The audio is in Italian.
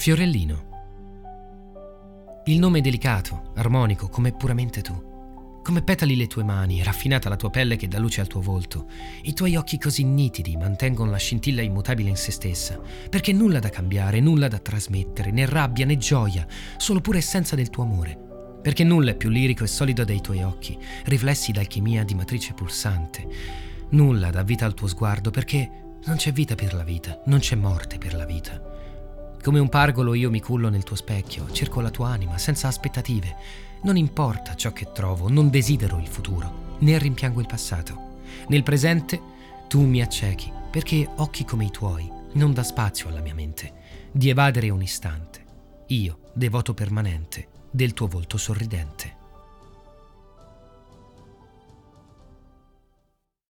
Fiorellino. Il nome è delicato, armonico, come puramente tu. Come petali le tue mani, raffinata la tua pelle che dà luce al tuo volto. I tuoi occhi così nitidi mantengono la scintilla immutabile in se stessa, perché nulla da cambiare, nulla da trasmettere, né rabbia né gioia, solo pura essenza del tuo amore. Perché nulla è più lirico e solido dei tuoi occhi, riflessi d'alchimia di matrice pulsante. Nulla dà vita al tuo sguardo, perché non c'è vita per la vita, non c'è morte per la vita. Come un pargolo io mi cullo nel tuo specchio, cerco la tua anima senza aspettative. Non importa ciò che trovo, non desidero il futuro, né rimpiango il passato. Nel presente tu mi accechi, perché occhi come i tuoi non dà spazio alla mia mente di evadere un istante. Io, devoto permanente del tuo volto sorridente.